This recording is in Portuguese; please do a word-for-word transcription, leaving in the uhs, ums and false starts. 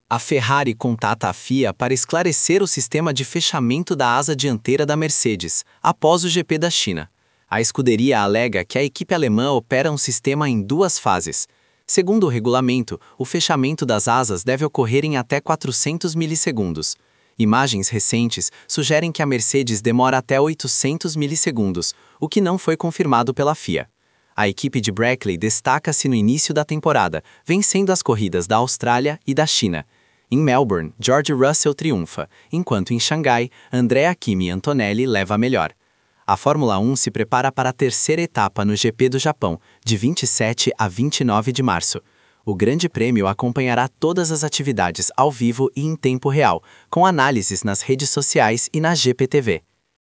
A Ferrari contata a F I A para esclarecer o sistema de fechamento da asa dianteira da Mercedes, após o G P da China. A escuderia alega que a equipe alemã opera um sistema em duas fases. Segundo o regulamento, o fechamento das asas deve ocorrer em até quatrocentos milissegundos. Imagens recentes sugerem que a Mercedes demora até oitocentos milissegundos, o que não foi confirmado pela F I A. A equipe de Brackley destaca-se no início da temporada, vencendo as corridas da Austrália e da China. Em Melbourne, George Russell triunfa, enquanto em Xangai, Andrea Kimi Antonelli leva a melhor. A Fórmula um se prepara para a terceira etapa no G P do Japão, de vinte e sete a vinte e nove de março. O Grande Prêmio acompanhará todas as atividades ao vivo e em tempo real, com análises nas redes sociais e na G P T V.